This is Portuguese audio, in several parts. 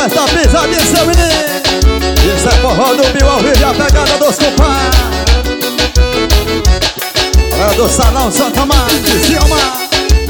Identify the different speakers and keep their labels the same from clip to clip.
Speaker 1: festa, pisadinha, seu menino. Isso é forró do Bill ao vivo, a pegada dos compadres. É do Salão Santa Marta, Cioma.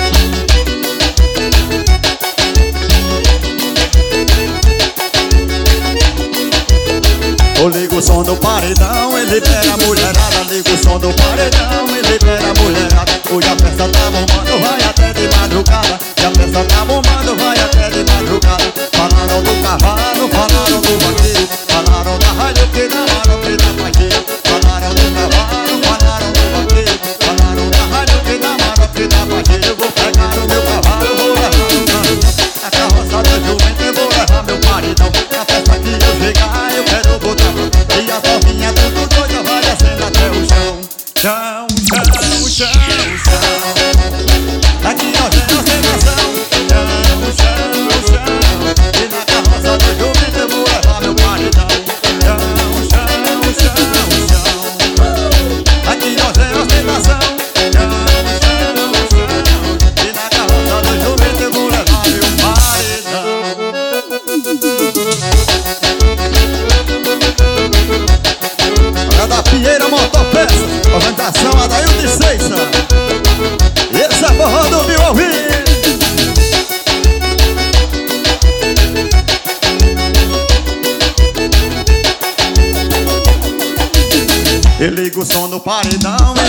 Speaker 1: Eu ligo o som do paredão, ele libera a mulherada. Ligo o som do paredão, ele libera a mulherada. Hoje a festa tá bombando, vai até de madrugada. E a festa tá bombando, vai até de madrugada. Falaram do cavalo, falaram do vaqueiro. Falaram da rádio que não que dá paqueiro. Falaram do cavalo, falaram do vaqueiro. Falaram da rádio que não que dá paqueiro. Eu vou pegar o meu cavalo, vou levar no carro. A carroça da jumenta, eu vou levar meu paredão. Na festa que eu chegar, eu quero botar. E a novinha tudo doida vai descendo até o chão. Chão, chão, chão, chão. Aqui nós temos sensação. Chão, chão, chão. E na carroça do jumento eu vou levar meu paredão. Chão, chão, chão, chão. Aqui nós temos sensação. Chão, chão, chão. E na carroça do jumento eu vou levar meu paredão. É da Pinheira Motopeça, organização Adaildo de Seixa. Esse é forró do Bill ao vivo. Eu ligo o som do paredão,